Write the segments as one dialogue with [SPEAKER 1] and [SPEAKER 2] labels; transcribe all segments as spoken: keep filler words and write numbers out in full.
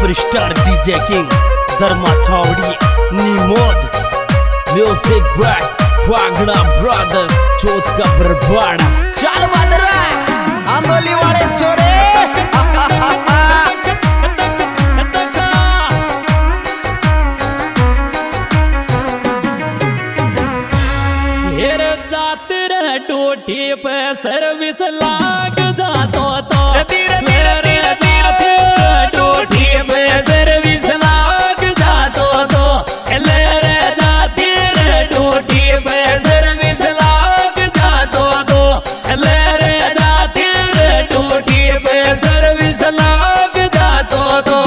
[SPEAKER 1] Superstar DJ king धर्मा छावड़ी निमोद म्यूजिक बाय भागड़ा ब्रदर्स चौथ का बरबाड़ा।
[SPEAKER 2] चल बदरा आंदोली वाले छोरे
[SPEAKER 3] टूटी पे सर्विस लाग जातो तो
[SPEAKER 2] धीरे धीरे धीरे धीरे टूटी पे सर्विस लाग जातो तो ले रे जाती रे टूटी पे सर्विस लाग जातो तो ले रे जाती रे टूटी पे सर्विस लाग जातो तो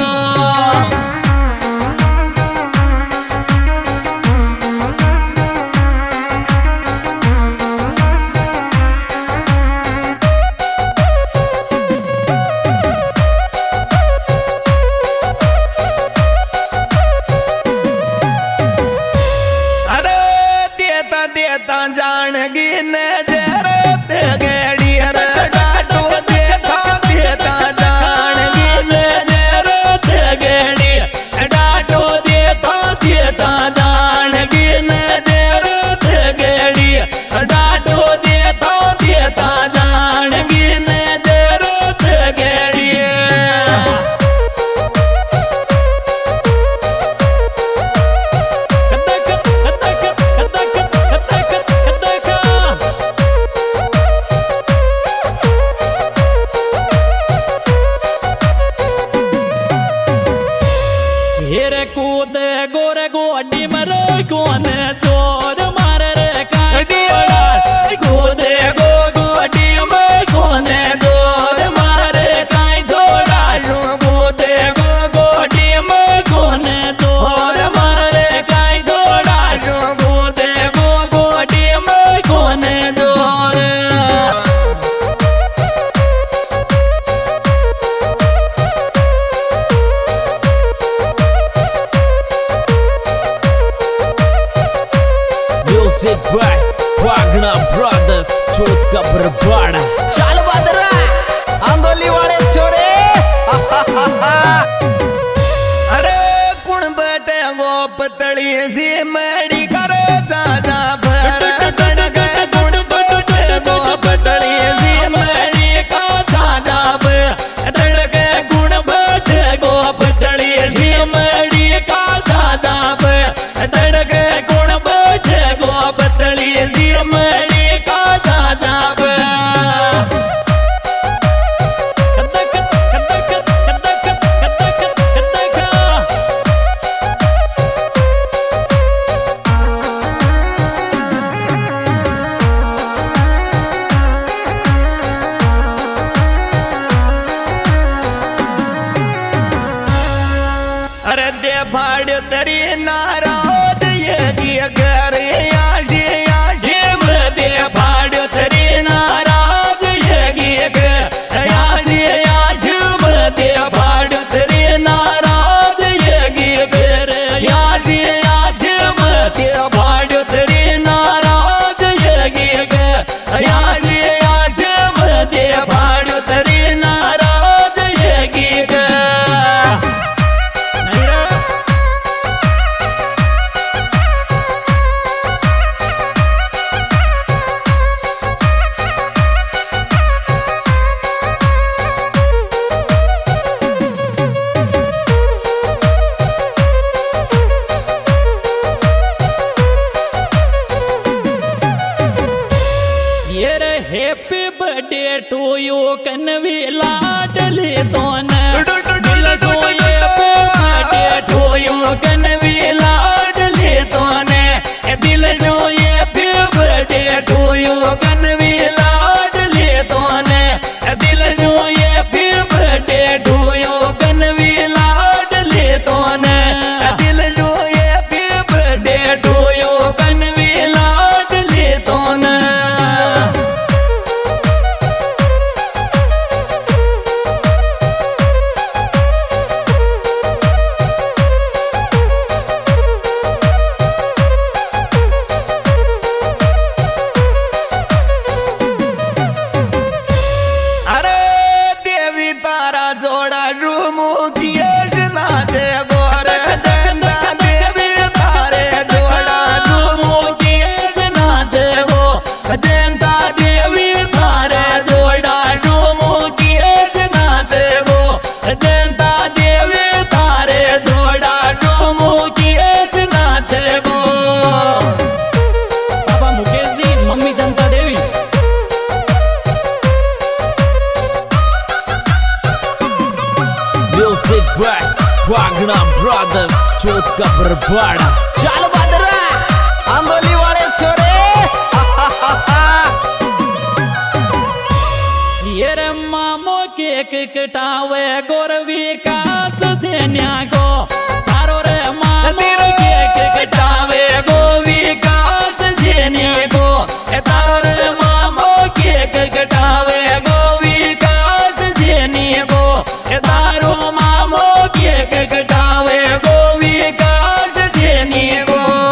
[SPEAKER 2] जानगी ने जरूरत गेड़ी रे डाटो देता देता जानगी ने जरूरत गेड़ी डाटो देता देता जानगी ने जरूरत गेड़ी डाटो देता देता जानगी ने जरूरत गेड़ी
[SPEAKER 3] कूदे गोरे गोडी मरो कोने जोर मार रे काई
[SPEAKER 2] कूदे गो गोडी में कोने जोर मार रे काई जोड़ा कूदे गो गोडी में कोने जोर मार रे काई जोड़ा कूदे गो गोडी में कोने जोर
[SPEAKER 1] म्यूजिक बाय भागड़ा ब्रदर्स चौथ का बरबाड़ा।
[SPEAKER 2] चल बदरा आंदोली वाले छोरे अरे कुण बैठे वो पतली सी मेड़ी करे जा भर कुण बैठे वो पतली सी मेड़ी का जा भर गुण बैठे वो पतली सी मेड़ी का जा भर गुण बैठे गो पतली सी मेड़ी का जा अरे दे भाड़ तरी नाराज ये दिया करे आशे आशे दे भाड़ तरी नाराज ये गिया करे आशे आशे दे भाड़ तरी नाराज ये गिया करे आशे आशे दे भाड़ तरी नाराज ये गिया करे आशे आशे दे भाड़ तरी नाराज ये गिया
[SPEAKER 3] हैप्पी बर्थडे टू यू कन्वी लाडली दोने दिल जो ये बर्थडे टू यू कन्वी लाडली दोने दिल जो ये बर्थडे टू यू कन्वी लाडली दोने दिल जो ये बर्थडे टू यू कन्वी लाडली दोने दिल जो ये बर्थडे टू यू कन्वी लाडली दोने जोड़ा रूम किए
[SPEAKER 1] म्यूजिक बाय वागना ब्रदर्स चौथ का बरबाड़ा।
[SPEAKER 2] चल बदरा आंदोली वाले छोरे
[SPEAKER 3] ये रे मामो केक कटावे गोर विकास से न्यागो तारो रे मामो केक
[SPEAKER 2] कटावे गो विकास से न्यागो तारो रे मामो केक कटावे गो विकास से न्यागो तारो मामो केक कटावे गो विकास से न्यागो।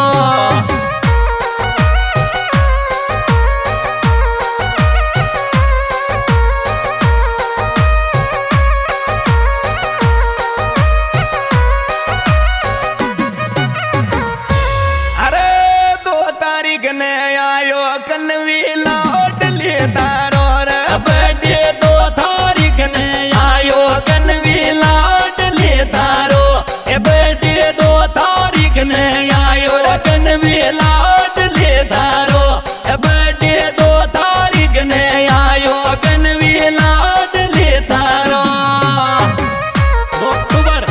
[SPEAKER 2] कनवी लौट ले तारो रे बर्थडे दो तारीख ने आयो कनवी लौट ले तारो ए बर्थडे दो तारीख ने आयो कनवी लौट ले तारो ए बर्थडे दो तारीख ने आयो कनवी लौट ले तारो।
[SPEAKER 3] अक्टूबर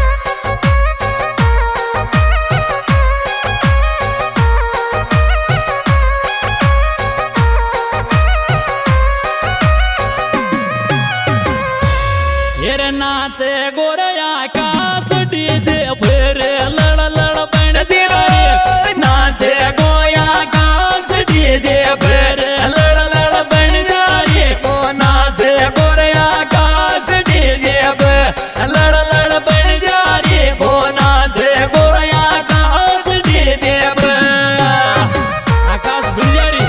[SPEAKER 3] नाचे गोरया कास डीजे भरे लड़ लड़ बन दिवारी
[SPEAKER 2] नाचे गोया कास डीजे भरे लड़ लड़ बन जारी को नाचे गोरया कास डीजे भरे लड़ लड़ बन जारी को नाचे गोरया कास डीजे भरे
[SPEAKER 3] आकाश गुलजारी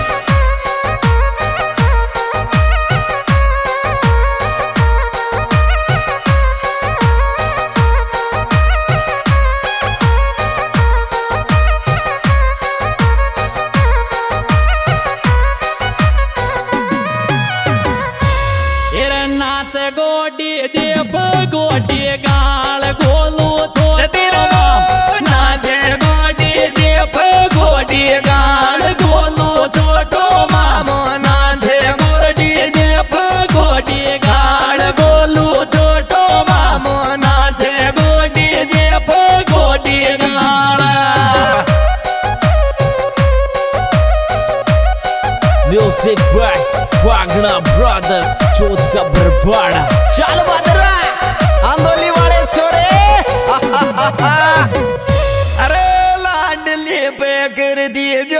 [SPEAKER 3] गोडी जेब गोडी गाल गोलू छोटे
[SPEAKER 2] नाचे गोडी जेब गोडी गाल गोलू छोटो मामो नाचे गोडी जेब गोडी गाल गोलू छोटो मामो नाचे गोडी जेब गोडी गाल।
[SPEAKER 1] म्यूजिक बाय वागना ब्रदर्स चौथ का बरबाड़ा।
[SPEAKER 2] चल बदरा आंदोली वाले छोरे अरे लाडली पे कर दिए जो